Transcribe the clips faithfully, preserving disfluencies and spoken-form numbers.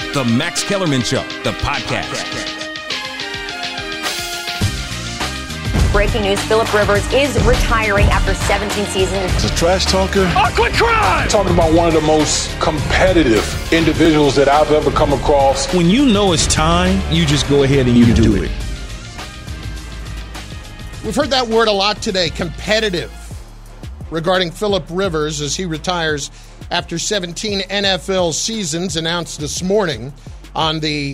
The Max Kellerman Show, the podcast. Breaking news, Philip Rivers is retiring after seventeen seasons. He's a trash talker. Oh, quit crying! Talking about one of the most competitive individuals that I've ever come across. When you know it's time, you just go ahead and you do it. We've heard that word a lot today, competitive, regarding Philip Rivers as he retires after seventeen N F L seasons, announced this morning on the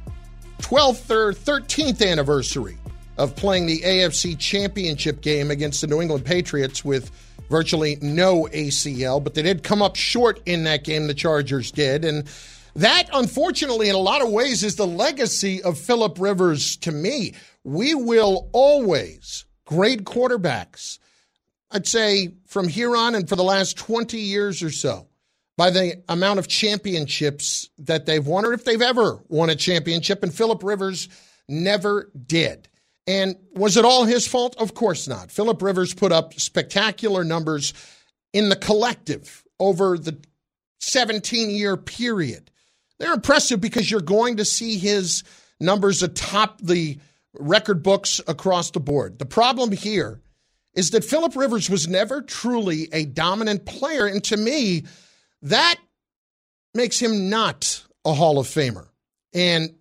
twelfth or thirteenth anniversary of playing the A F C Championship game against the New England Patriots with virtually no A C L. But they did come up short in that game, the Chargers did. And that, unfortunately, in a lot of ways, is the legacy of Philip Rivers to me. We will always grade quarterbacks, I'd say from here on and for the last twenty years or so, by the amount of championships that they've won or if they've ever won a championship. And Philip Rivers never did. And was it all his fault? Of course not. Philip Rivers put up spectacular numbers in the collective over the seventeen-year period. They're impressive because you're going to see his numbers atop the record books across the board. The problem here is that Philip Rivers was never truly a dominant player, and to me, that makes him not a Hall of Famer. And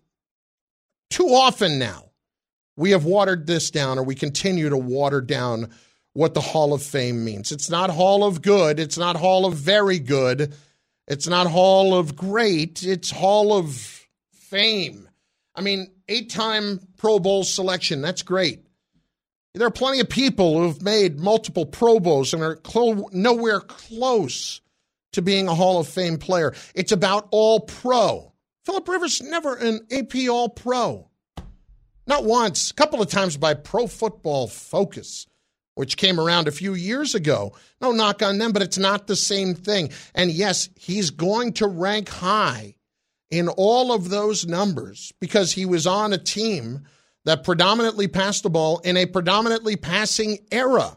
too often now, we have watered this down, or we continue to water down what the Hall of Fame means. It's not Hall of Good. It's not Hall of Very Good. It's not Hall of Great. It's Hall of Fame. I mean, eight-time Pro Bowl selection. That's great. There are plenty of people who've made multiple Pro Bowls and are clo- nowhere close to being a Hall of Fame player. It's about All-Pro. Philip Rivers never an A P All-Pro. Not once, a couple of times by Pro Football Focus, which came around a few years ago. No knock on them, but it's not the same thing. And yes, he's going to rank high in all of those numbers because he was on a team that predominantly passed the ball in a predominantly passing era.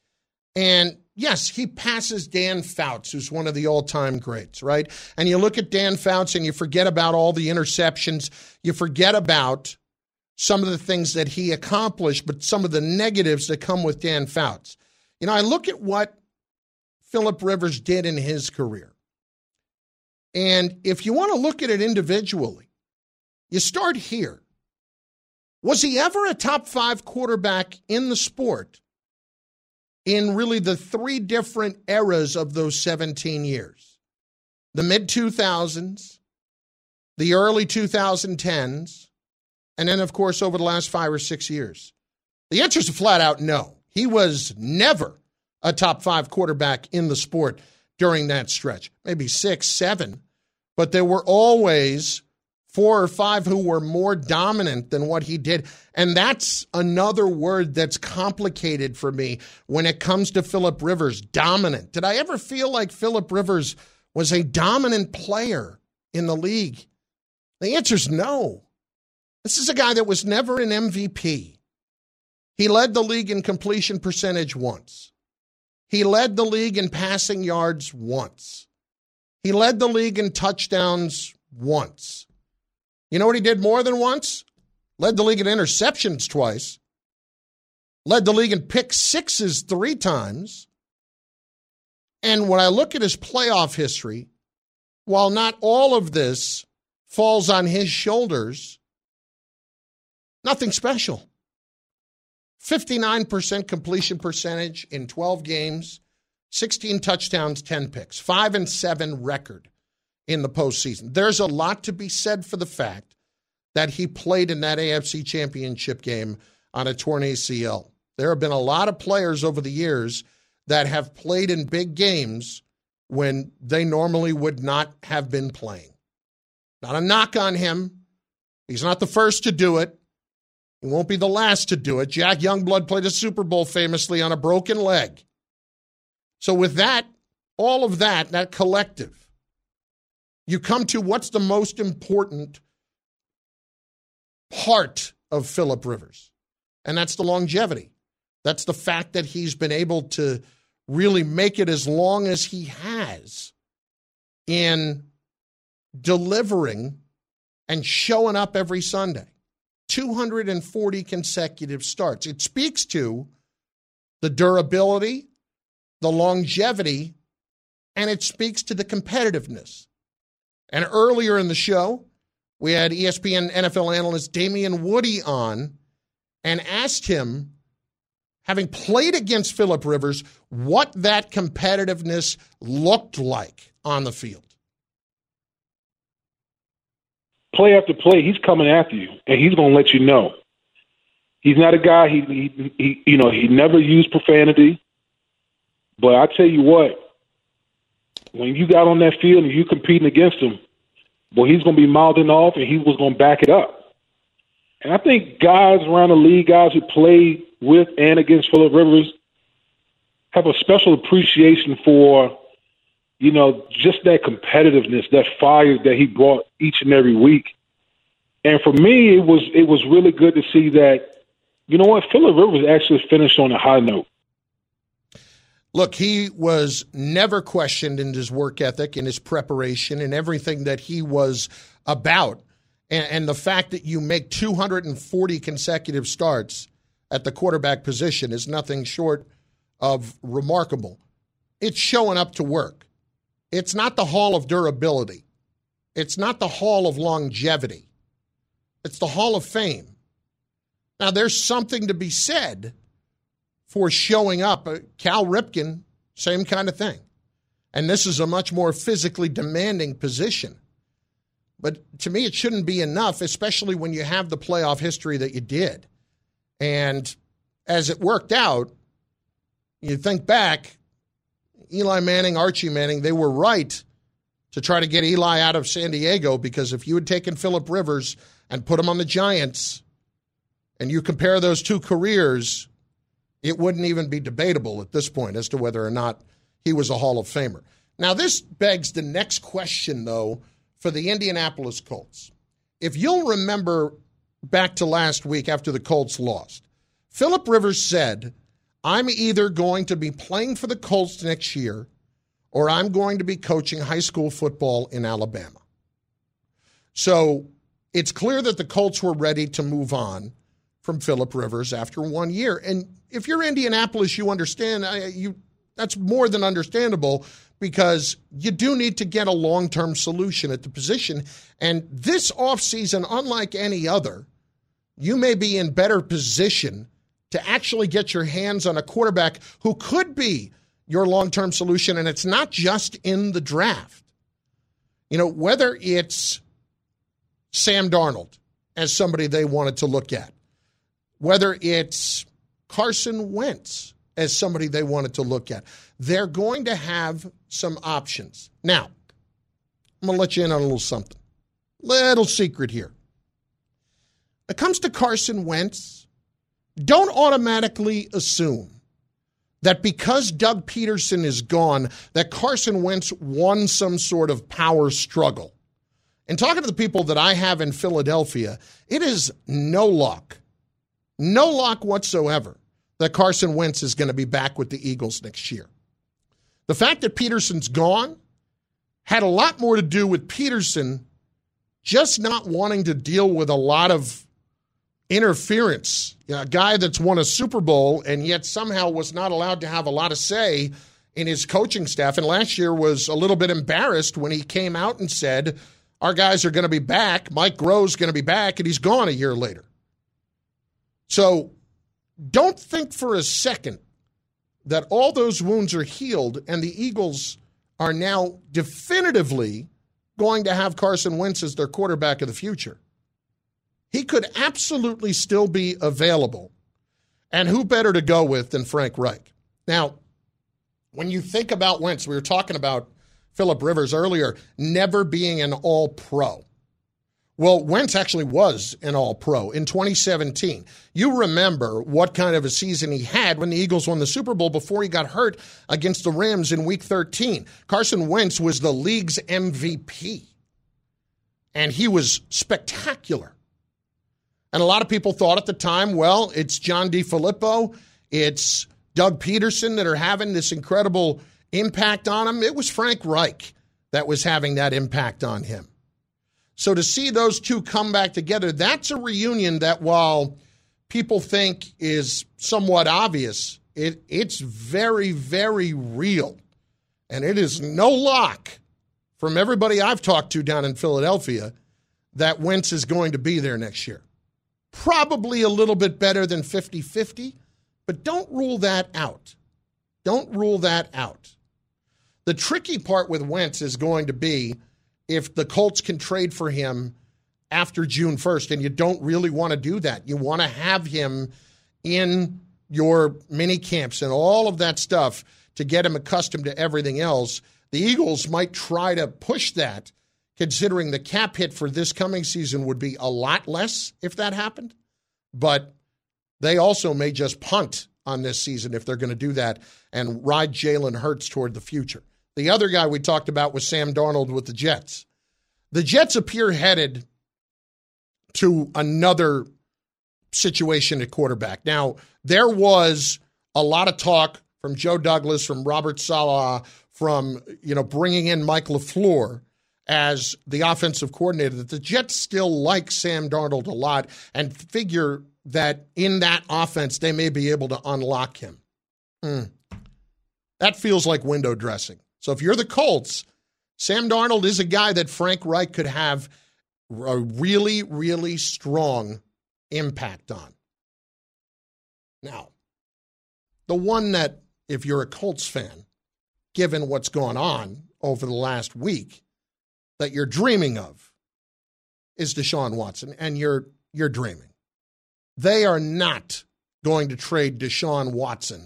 And yes, he passes Dan Fouts, who's one of the all-time greats, right? And you look at Dan Fouts and you forget about all the interceptions. You forget about some of the things that he accomplished, but some of the negatives that come with Dan Fouts. You know, I look at what Philip Rivers did in his career. And if you want to look at it individually, you start here. Was he ever a top five quarterback in the sport in really the three different eras of those seventeen years? The mid two thousands, the early twenty tens, and then, of course, over the last five or six years. The answer is a flat out no. He was never a top five quarterback in the sport during that stretch. Maybe six, seven, but there were always four or five who were more dominant than what he did. And that's another word that's complicated for me when it comes to Philip Rivers, dominant. Did I ever feel like Philip Rivers was a dominant player in the league? The answer is no. This is a guy that was never an M V P. He led the league in completion percentage once. He led the league in passing yards once. He led the league in touchdowns once. You know what he did more than once? Led the league in interceptions twice. Led the league in pick sixes three times. And when I look at his playoff history, while not all of this falls on his shoulders, nothing special. fifty-nine percent completion percentage in twelve games, sixteen touchdowns, ten picks, five and seven record in the postseason. There's a lot to be said for the fact that he played in that A F C Championship game on a torn A C L. There have been a lot of players over the years that have played in big games when they normally would not have been playing. Not a knock on him. He's not the first to do it. He won't be the last to do it. Jack Youngblood played a Super Bowl famously on a broken leg. So with that, all of that, that collective, you come to what's the most important part of Philip Rivers, and that's the longevity. That's the fact that he's been able to really make it as long as he has in delivering and showing up every Sunday. two hundred forty consecutive starts. It speaks to the durability, the longevity, and it speaks to the competitiveness. And earlier in the show, we had E S P N N F L analyst Damian Woody on and asked him, having played against Phillip Rivers, what that competitiveness looked like on the field. Play after play, he's coming after you, and he's going to let you know. He's not a guy, he, he, he, you know, he never used profanity. But I tell you what, when you got on that field and you competing against him, boy, he's going to be mouthing off, and he was going to back it up. And I think guys around the league, guys who played with and against Phillip Rivers, have a special appreciation for, you know, just that competitiveness, that fire that he brought each and every week. And for me, it was it was really good to see that, you know what, Phillip Rivers actually finished on a high note. Look, he was never questioned in his work ethic, in his preparation, and everything that he was about. And, and the fact that you make two hundred forty consecutive starts at the quarterback position is nothing short of remarkable. It's showing up to work. It's not the Hall of Durability. It's not the Hall of Longevity. It's the Hall of Fame. Now, there's something to be said for showing up. Cal Ripken, same kind of thing. And this is a much more physically demanding position. But to me, it shouldn't be enough, especially when you have the playoff history that you did. And as it worked out, you think back, Eli Manning, Archie Manning, they were right to try to get Eli out of San Diego, because if you had taken Phillip Rivers and put him on the Giants and you compare those two careers, it wouldn't even be debatable at this point as to whether or not he was a Hall of Famer. Now, this begs the next question, though, for the Indianapolis Colts. If you'll remember back to last week after the Colts lost, Phillip Rivers said, I'm either going to be playing for the Colts next year or I'm going to be coaching high school football in Alabama. So it's clear that the Colts were ready to move on from Phillip Rivers after one year. And if you're Indianapolis, you understand, you that's more than understandable, because you do need to get a long-term solution at the position. And this offseason, unlike any other, you may be in better position to actually get your hands on a quarterback who could be your long-term solution. And it's not just in the draft. You know, whether it's Sam Darnold as somebody they wanted to look at, whether it's Carson Wentz as somebody they wanted to look at, they're going to have some options. Now, I'm going to let you in on a little something. Little secret here. When it comes to Carson Wentz, don't automatically assume that because Doug Peterson is gone, that Carson Wentz won some sort of power struggle. And talking to the people that I have in Philadelphia, it is no luck, no luck whatsoever that Carson Wentz is going to be back with the Eagles next year. The fact that Peterson's gone had a lot more to do with Peterson just not wanting to deal with a lot of interference. You know, a guy that's won a Super Bowl and yet somehow was not allowed to have a lot of say in his coaching staff. And last year was a little bit embarrassed when he came out and said, our guys are going to be back, Mike Groh's going to be back, and he's gone a year later. So don't think for a second that all those wounds are healed and the Eagles are now definitively going to have Carson Wentz as their quarterback of the future. He could absolutely still be available. And who better to go with than Frank Reich? Now, when you think about Wentz, we were talking about Phillip Rivers earlier, never being an all-pro. Well, Wentz actually was an all-pro in twenty seventeen. You remember what kind of a season he had when the Eagles won the Super Bowl before he got hurt against the Rams in Week thirteen. Carson Wentz was the league's M V P, and he was spectacular. And a lot of people thought at the time, well, it's John DeFilippo, it's Doug Peterson that are having this incredible impact on him. It was Frank Reich that was having that impact on him. So to see those two come back together, that's a reunion that, while people think is somewhat obvious, it it's very, very real. And it is no lock from everybody I've talked to down in Philadelphia that Wentz is going to be there next year. Probably a little bit better than fifty-fifty, but don't rule that out. Don't rule that out. The tricky part with Wentz is going to be if the Colts can trade for him after June first, and you don't really want to do that. You want to have him in your mini camps and all of that stuff to get him accustomed to everything else. The Eagles might try to push that, considering the cap hit for this coming season would be a lot less if that happened. But they also may just punt on this season if they're going to do that and ride Jalen Hurts toward the future. The other guy we talked about was Sam Darnold with the Jets. The Jets appear headed to another situation at quarterback. Now, there was a lot of talk from Joe Douglas, from Robert Saleh, from, you know, bringing in Mike LaFleur as the offensive coordinator, that the Jets still like Sam Darnold a lot and figure that in that offense they may be able to unlock him. Mm. That feels like window dressing. So if you're the Colts, Sam Darnold is a guy that Frank Reich could have a really, really strong impact on. Now, the one that, if you're a Colts fan, given what's gone on over the last week, that you're dreaming of is Deshaun Watson, and you're you're dreaming. They are not going to trade Deshaun Watson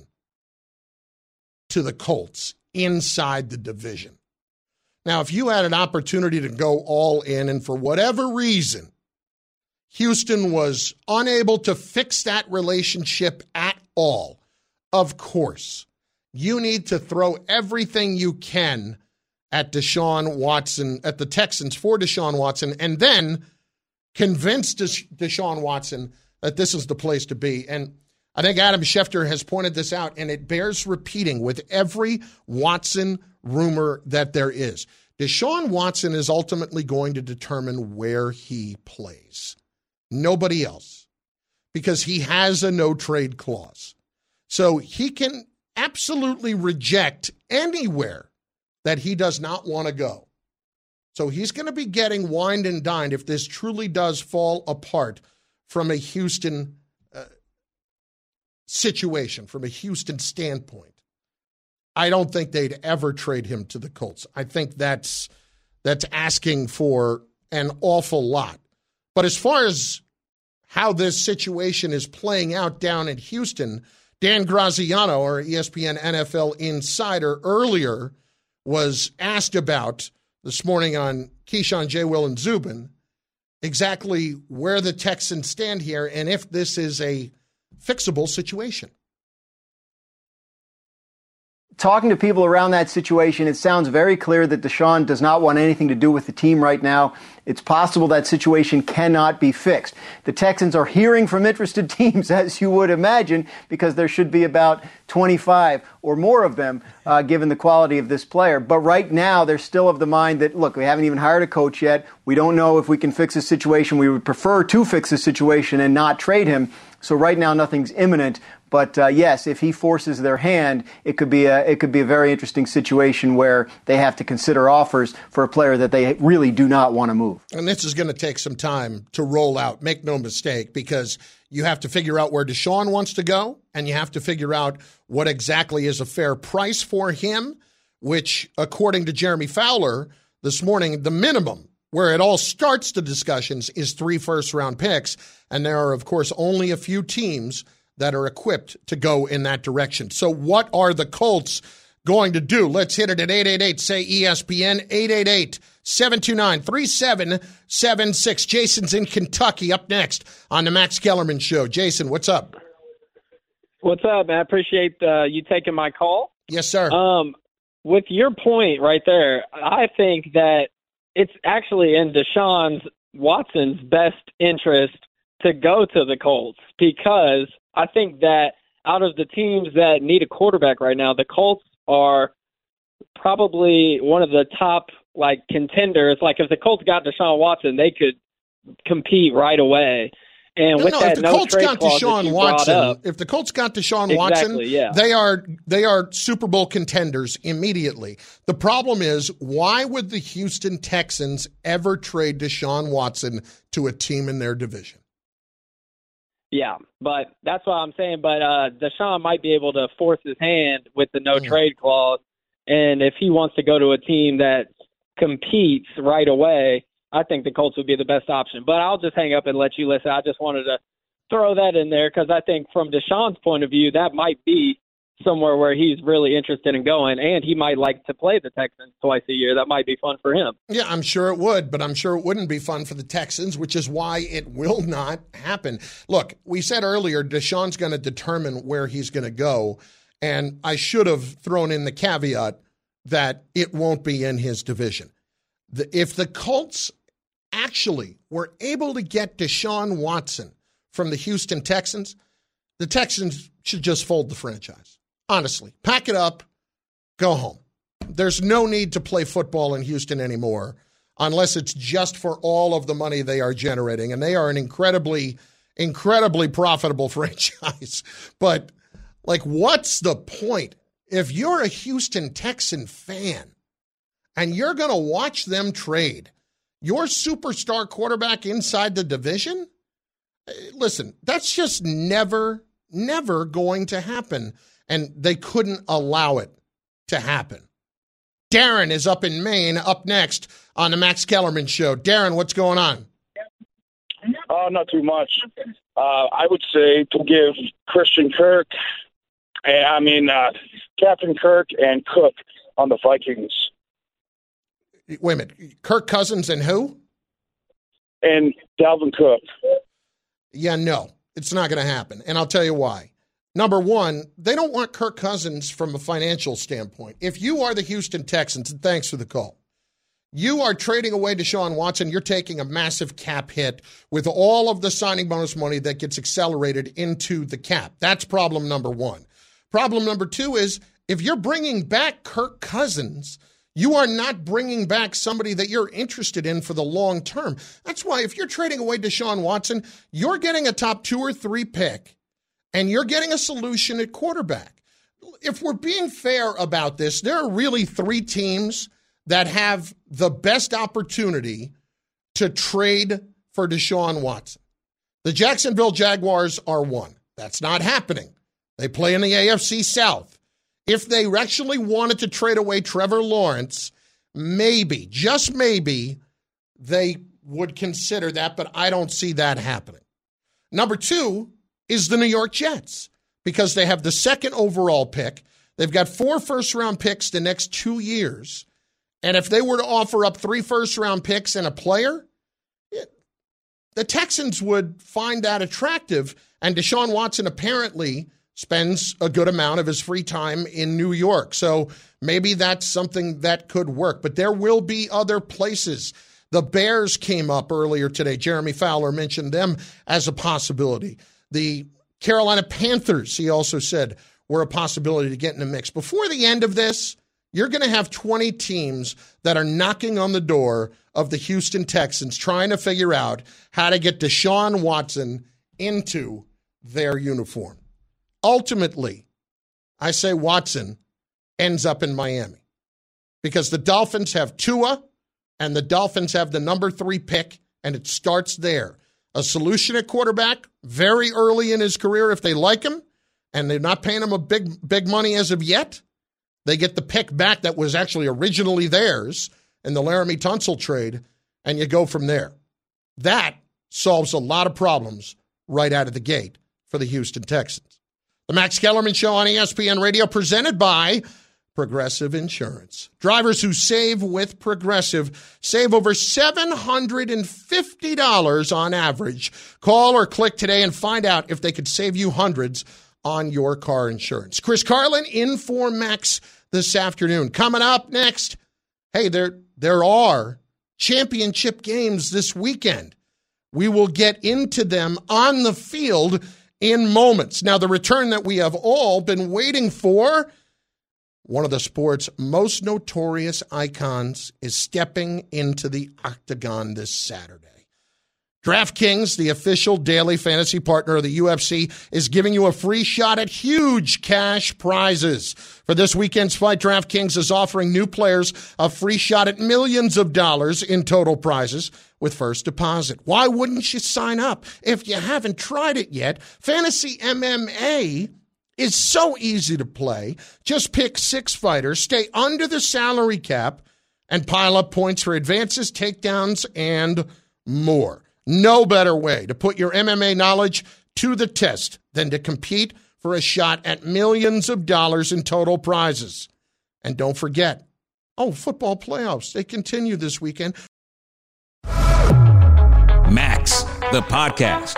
to the Colts inside the division. Now, if you had an opportunity to go all in, and for whatever reason, Houston was unable to fix that relationship at all, of course, you need to throw everything you can at Deshaun Watson, at the Texans for Deshaun Watson, and then convince Deshaun Watson that this is the place to be. And I think Adam Schefter has pointed this out, and it bears repeating with every Watson rumor that there is. Deshaun Watson is ultimately going to determine where he plays. Nobody else. Because he has a no-trade clause. So he can absolutely reject anywhere that he does not want to go. So he's going to be getting wined and dined if this truly does fall apart from a Houston uh, situation, from a Houston standpoint. I don't think they'd ever trade him to the Colts. I think that's that's asking for an awful lot. But as far as how this situation is playing out down in Houston, Dan Graziano, our E S P N N F L insider, earlier was asked about this morning on Keyshawn, J. Will, and Zubin exactly where the Texans stand here and if this is a fixable situation. Talking to people around that situation, it sounds very clear that Deshaun does not want anything to do with the team right now. It's possible that situation cannot be fixed. The Texans are hearing from interested teams, as you would imagine, because there should be about twenty-five or more of them, uh, given the quality of this player. But right now, they're still of the mind that, look, we haven't even hired a coach yet. We don't know if we can fix this situation. We would prefer to fix the situation and not trade him. So right now, nothing's imminent. But uh, yes, if he forces their hand, it could be a it could be a very interesting situation where they have to consider offers for a player that they really do not want to move. And this is going to take some time to roll out. Make no mistake, because you have to figure out where Deshaun wants to go, and you have to figure out what exactly is a fair price for him, which, according to Jeremy Fowler this morning, the minimum where it all starts the discussions is three first-round picks, and there are, of course, only a few teams that are equipped to go in that direction. So what are the Colts going to do? Let's hit it at eight eight eight, say E S P N, eight eight eight, seven two nine, three seven seven six. Jason's in Kentucky up next on the Max Kellerman Show. Jason, what's up? What's up, man? I appreciate uh, you taking my call. Yes, sir. Um, with your point right there, I think that it's actually in Deshaun Watson's best interest to go to the Colts, because I think that out of the teams that need a quarterback right now, the Colts are probably one of the top like contenders. Like if the Colts got Deshaun Watson, they could compete right away. And no, with no, that if the no Colts trade got clause that Deshaun you Watson, brought up, if the Colts got Deshaun exactly, Watson, yeah. they are they are Super Bowl contenders immediately. The problem is, why would the Houston Texans ever trade Deshaun Watson to a team in their division? Yeah, but that's what I'm saying. But uh, Deshaun might be able to force his hand with the no mm. trade clause, and if he wants to go to a team that competes right away, I think the Colts would be the best option. But I'll just hang up and let you listen. I just wanted to throw that in there because I think from Deshaun's point of view, that might be somewhere where he's really interested in going, and he might like to play the Texans twice a year. That might be fun for him. Yeah, I'm sure it would, but I'm sure it wouldn't be fun for the Texans, which is why it will not happen. Look, we said earlier Deshaun's going to determine where he's going to go, and I should have thrown in the caveat that it won't be in his division. The, if the Colts actually were able to get Deshaun Watson from the Houston Texans, the Texans should just fold the franchise. Honestly, pack it up, go home. There's no need to play football in Houston anymore unless it's just for all of the money they are generating. And they are an incredibly, incredibly profitable franchise. But, like, what's the point? If you're a Houston Texan fan and you're going to watch them trade your superstar quarterback inside the division, listen, that's just never, never going to happen. And they couldn't allow it to happen. Darren is up in Maine, up next on the Max Kellerman Show. Darren, what's going on? Oh, not too much. Uh, I would say to give Christian Kirk, I mean, uh, Captain Kirk and Cook on the Vikings. Wait a minute. Kirk Cousins and who? And Dalvin Cook. Yeah, no, it's not going to happen. And I'll tell you why. Number one, they don't want Kirk Cousins from a financial standpoint. If you are the Houston Texans, and thanks for the call, you are trading away Deshaun Watson, you're taking a massive cap hit with all of the signing bonus money that gets accelerated into the cap. That's problem number one. Problem number two is if you're bringing back Kirk Cousins, you are not bringing back somebody that you're interested in for the long term. That's why if you're trading away Deshaun Watson, you're getting a top two or three pick, and you're getting a solution at quarterback. If we're being fair about this, there are really three teams that have the best opportunity to trade for Deshaun Watson. The Jacksonville Jaguars are one. That's not happening. They play in the A F C South. If they actually wanted to trade away Trevor Lawrence, maybe, just maybe, they would consider that, but I don't see that happening. Number two is the New York Jets, because they have the second overall pick. They've got four first-round picks the next two years. And if they were to offer up three first-round picks and a player, it, the Texans would find that attractive. And Deshaun Watson apparently spends a good amount of his free time in New York. So maybe that's something that could work. But there will be other places. The Bears came up earlier today. Jeremy Fowler mentioned them as a possibility. The Carolina Panthers, he also said, were a possibility to get in the mix. Before the end of this, you're going to have twenty teams that are knocking on the door of the Houston Texans trying to figure out how to get Deshaun Watson into their uniform. Ultimately, I say Watson ends up in Miami because the Dolphins have Tua and the Dolphins have the number three pick, and it starts there. A solution at quarterback very early in his career if they like him, and they're not paying him a big, big money as of yet. They get the pick back that was actually originally theirs in the Laramie Tunsil trade, and you go from there. That solves a lot of problems right out of the gate for the Houston Texans. The Max Kellerman Show on E S P N Radio, presented by Progressive Insurance. Drivers who save with Progressive save over seven hundred fifty dollars on average. Call or click today and find out if they could save you hundreds on your car insurance. Chris Carlin in for Max this afternoon. Coming up next, hey, there, there are championship games this weekend. We will get into them on the field in moments. Now, the return that we have all been waiting for, one of the sport's most notorious icons, is stepping into the octagon this Saturday. DraftKings, the official daily fantasy partner of the U F C, is giving you a free shot at huge cash prizes. For this weekend's fight, DraftKings is offering new players a free shot at millions of dollars in total prizes with first deposit. Why wouldn't you sign up if you haven't tried it yet? Fantasy M M A is so easy to play. Just pick six fighters, stay under the salary cap, and pile up points for advances, takedowns, and more. No better way to put your M M A knowledge to the test than to compete for a shot at millions of dollars in total prizes. And don't forget, oh, football playoffs, they continue this weekend. Max, the podcast.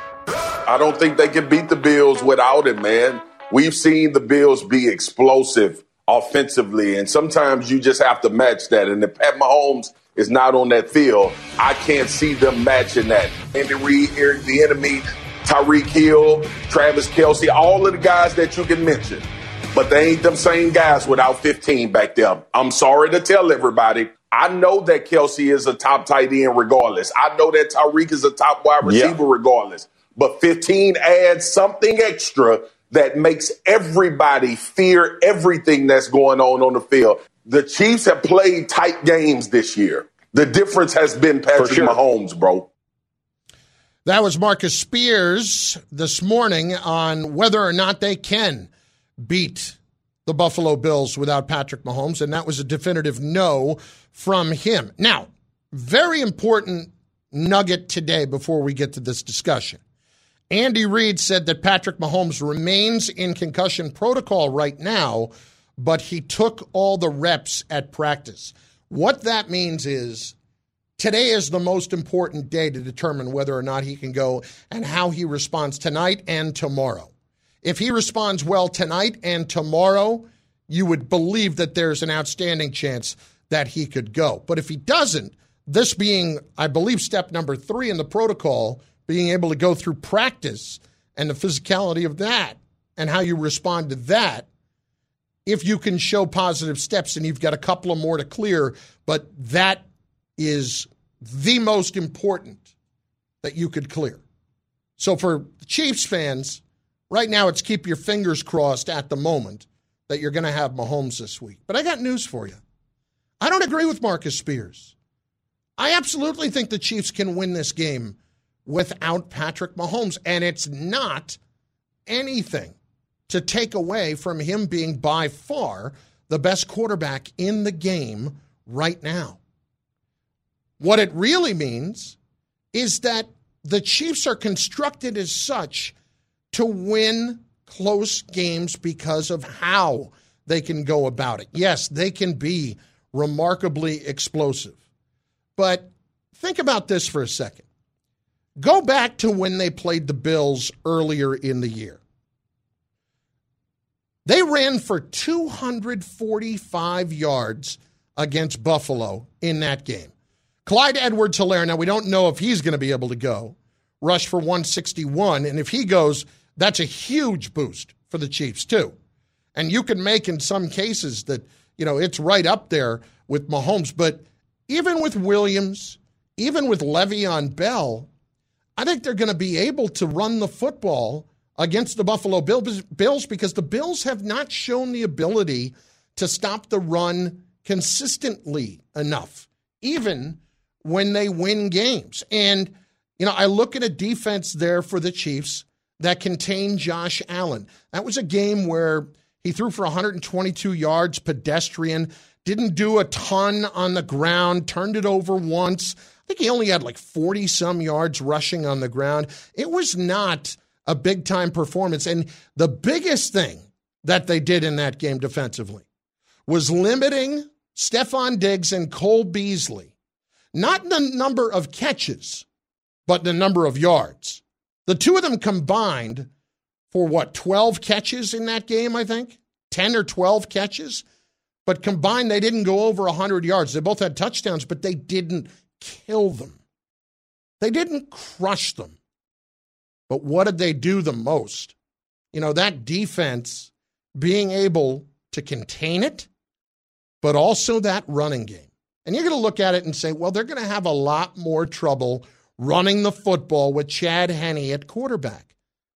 I don't think they can beat the Bills without it, man. We've seen the Bills be explosive offensively, and sometimes you just have to match that. And if Pat Mahomes is not on that field, I can't see them matching that. Andy Reid, Eric Bieniemy, Tyreek Hill, Travis Kelce, all of the guys that you can mention. But they ain't them same guys without fifteen back there. I'm sorry to tell everybody. I know that Kelce is a top tight end regardless. I know that Tyreek is a top wide receiver yeah. regardless. But fifteen adds something extra that makes everybody fear everything that's going on on the field. The Chiefs have played tight games this year. The difference has been Patrick sure. Mahomes, bro. That was Marcus Spears this morning on whether or not they can beat the Buffalo Bills without Patrick Mahomes, and that was a definitive no from him. Now, very important nugget today before we get to this discussion. Andy Reid said that Patrick Mahomes remains in concussion protocol right now, but he took all the reps at practice. What that means is today is the most important day to determine whether or not he can go and how he responds tonight and tomorrow. If he responds well tonight and tomorrow, you would believe that there's an outstanding chance that he could go. But if he doesn't, this being, I believe, step number three in the protocol, being able to go through practice and the physicality of that and how you respond to that, if you can show positive steps, and you've got a couple of more to clear, but that is the most important that you could clear. So for Chiefs fans, right now it's keep your fingers crossed at the moment that you're going to have Mahomes this week. But I got news for you. I don't agree with Marcus Spears. I absolutely think the Chiefs can win this game without Patrick Mahomes, and it's not anything to take away from him being by far the best quarterback in the game right now. What it really means is that the Chiefs are constructed as such to win close games because of how they can go about it. Yes, they can be remarkably explosive. But think about this for a second. Go back to when they played the Bills earlier in the year. They ran for two hundred forty-five yards against Buffalo in that game. Clyde Edwards-Helaire, now we don't know if he's going to be able to go, rushed for one sixty-one, and if he goes, that's a huge boost for the Chiefs too. And you can make in some cases that, you know, it's right up there with Mahomes, but even with Williams, even with Le'Veon Bell, I think they're going to be able to run the football against the Buffalo Bills because the Bills have not shown the ability to stop the run consistently enough, even when they win games. And, you know, I look at a defense there for the Chiefs that contained Josh Allen. That was a game where he threw for one hundred twenty-two yards, pedestrian, didn't do a ton on the ground, turned it over once. I think he only had like forty-some yards rushing on the ground. It was not a big-time performance. And the biggest thing that they did in that game defensively was limiting Stephon Diggs and Cole Beasley, not the number of catches, but the number of yards. The two of them combined for, what, twelve catches in that game, I think? ten or twelve catches? But combined, they didn't go over one hundred yards. They both had touchdowns, but they didn't kill them. They didn't crush them. But what did they do the most? You know, that defense being able to contain it, but also that running game. And you're going to look at it and say, well, they're going to have a lot more trouble running the football with Chad Henne at quarterback.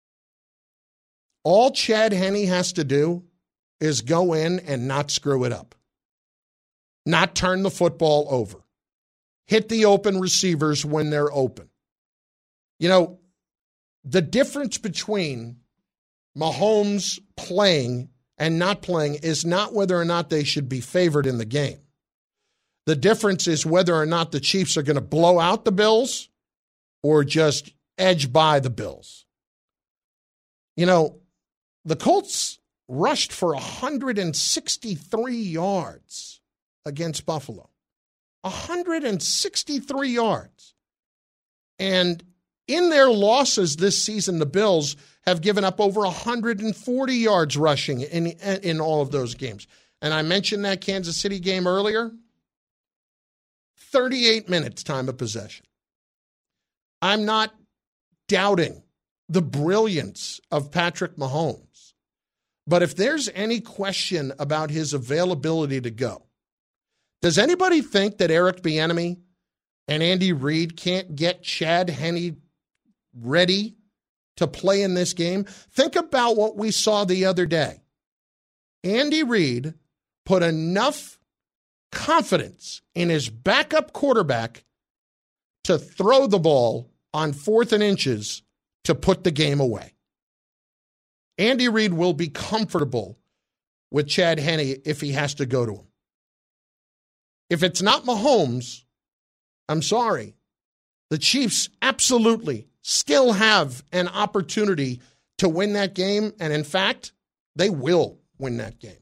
All Chad Henne has to do is go in and not screw it up, not turn the football over, hit the open receivers when they're open. You know, the difference between Mahomes playing and not playing is not whether or not they should be favored in the game. The difference is whether or not the Chiefs are going to blow out the Bills or just edge by the Bills. You know, the Colts rushed for one hundred sixty-three yards against Buffalo. one hundred sixty-three yards. And in their losses this season, the Bills have given up over one hundred forty yards rushing in, in all of those games. And I mentioned that Kansas City game earlier. thirty-eight minutes time of possession. I'm not doubting the brilliance of Patrick Mahomes. But if there's any question about his availability to go, does anybody think that Eric Bieniemy and Andy Reid can't get Chad Henne ready to play in this game? Think about what we saw the other day. Andy Reid put enough confidence in his backup quarterback to throw the ball on fourth and inches to put the game away. Andy Reid will be comfortable with Chad Henne if he has to go to him. If it's not Mahomes, I'm sorry. The Chiefs absolutely still have an opportunity to win that game, and in fact, they will win that game.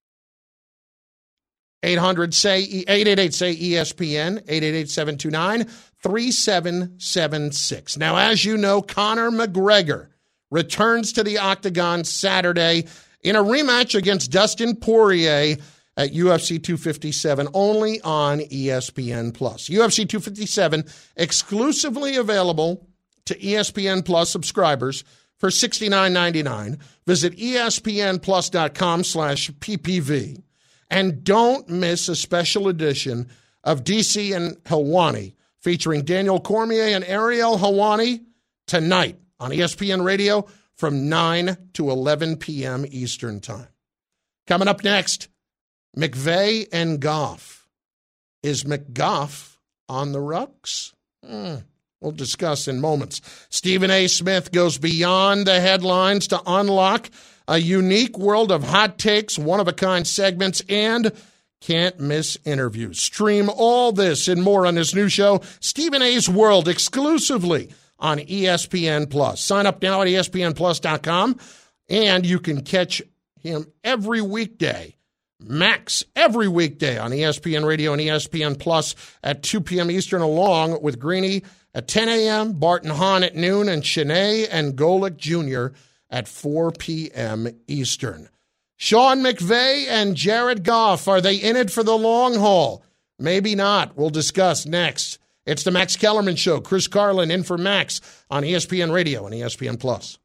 eight hundred say eight eight eight say E S P N, eight eight eight, seven two nine, three seven seven six. Now, as you know, Conor McGregor returns to the Octagon Saturday in a rematch against Dustin Poirier at U F C two fifty-seven, only on E S P N Plus. U F C two fifty-seven exclusively available to E S P N Plus subscribers for sixty-nine ninety-nine. Visit espnplus.com slash ppv. And don't miss a special edition of D C and Helwani featuring Daniel Cormier and Ariel Helwani tonight on E S P N Radio from nine to eleven p.m. Eastern Time. Coming up next, McVay and Goff. Is McGoff on the rucks? Hmm. We'll discuss in moments. Stephen A. Smith goes beyond the headlines to unlock a unique world of hot takes, one-of-a-kind segments, and can't-miss interviews. Stream all this and more on his new show, Stephen A's World, exclusively on E S P N Plus. Sign up now at E S P N plus dot com, and you can catch him every weekday, Max, every weekday on E S P N Radio and E S P N Plus at two p.m. Eastern, along with Greeny at ten a.m., Barton Hahn at noon, and Shanae and Golick Junior at four p.m. Eastern. Sean McVay and Jared Goff, are they in it for the long haul? Maybe not. We'll discuss next. It's the Max Kellerman Show. Chris Carlin in for Max on E S P N Radio and E S P N Plus.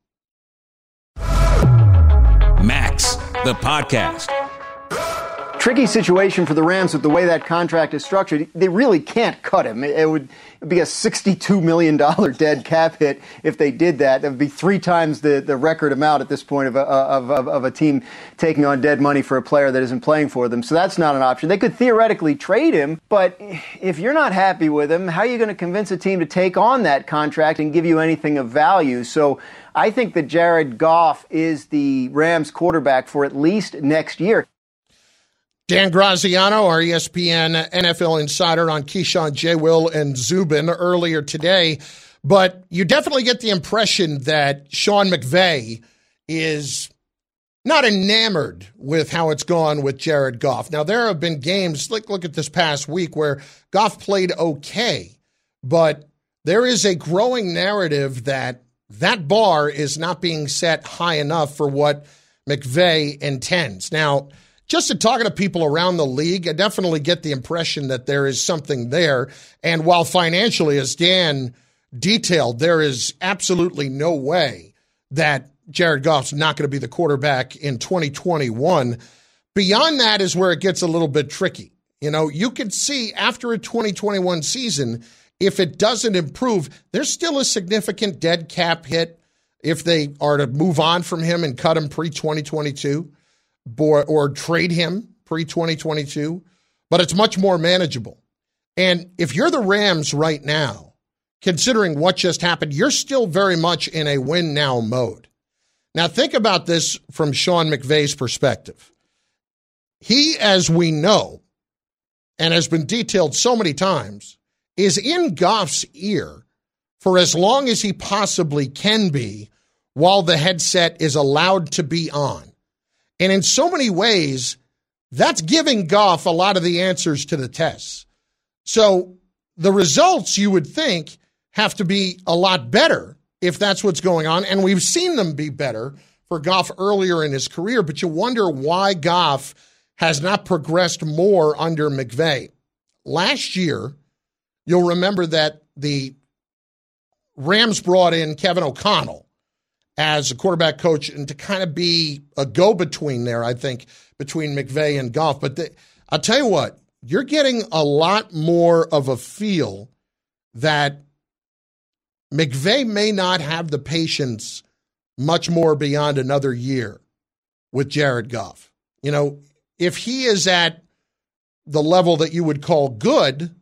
Max, the podcast. Tricky situation for the Rams with the way that contract is structured. They really can't cut him. It would be a sixty-two million dollars dead cap hit if they did that. That would be three times the, the record amount at this point of a, of, of, of a team taking on dead money for a player that isn't playing for them. So that's not an option. They could theoretically trade him, but if you're not happy with him, how are you going to convince a team to take on that contract and give you anything of value? So I think that Jared Goff is the Rams quarterback for at least next year. Dan Graziano, our E S P N N F L insider on Keyshawn, J. Will, and Zubin earlier today. But you definitely get the impression that Sean McVay is not enamored with how it's gone with Jared Goff. Now, there have been games, like look at this past week, where Goff played okay. But there is a growing narrative that that bar is not being set high enough for what McVay intends. Now, just in talking to people around the league, I definitely get the impression that there is something there. And while financially, as Dan detailed, there is absolutely no way that Jared Goff's not going to be the quarterback in twenty twenty-one, Beyond that is where it gets a little bit tricky. You know, you can see after a twenty twenty-one season, if it doesn't improve, there's still a significant dead cap hit if they are to move on from him and cut him pre twenty twenty-two or, or trade him pre twenty twenty-two, but it's much more manageable. And if you're the Rams right now, considering what just happened, you're still very much in a win-now mode. Now, think about this from Sean McVay's perspective. He, as we know, and has been detailed so many times, is in Goff's ear for as long as he possibly can be while the headset is allowed to be on. And in so many ways, that's giving Goff a lot of the answers to the tests. So the results, you would think, have to be a lot better if that's what's going on. And we've seen them be better for Goff earlier in his career, but you wonder why Goff has not progressed more under McVay. Last year, you'll remember that the Rams brought in Kevin O'Connell as a quarterback coach and to kind of be a go-between there, I think, between McVay and Goff. But the, I'll tell you what, you're getting a lot more of a feel that McVay may not have the patience much more beyond another year with Jared Goff. You know, if he is at the level that you would call good,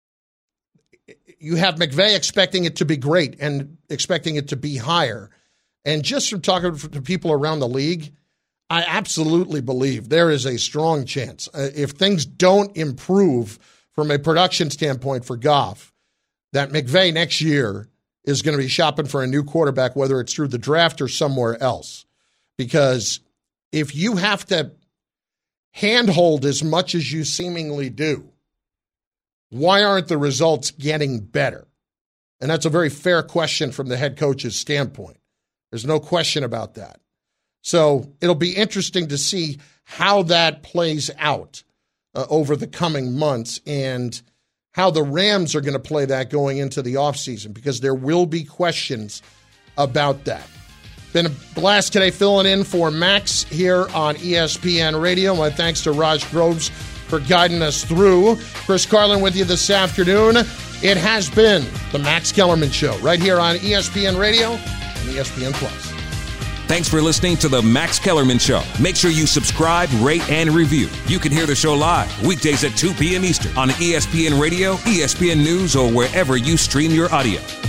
you have McVay expecting it to be great and expecting it to be higher. And just from talking to people around the league, I absolutely believe there is a strong chance. Uh, if things don't improve from a production standpoint for Goff, that McVay next year is going to be shopping for a new quarterback, whether it's through the draft or somewhere else. Because if you have to handhold as much as you seemingly do, why aren't the results getting better? And that's a very fair question from the head coach's standpoint. There's no question about that. So it'll be interesting to see how that plays out uh, over the coming months and how the Rams are going to play that going into the offseason, because there will be questions about that. Been a blast today filling in for Max here on E S P N Radio. My thanks to Raj Groves for guiding us through. Chris Carlin with you this afternoon. It has been the Max Kellerman Show right here on E S P N Radio and E S P N Plus. Thanks for listening to the Max Kellerman Show. Make sure you subscribe, rate, and review. You can hear the show live weekdays at two p.m. Eastern on E S P N Radio, E S P N News, or wherever you stream your audio.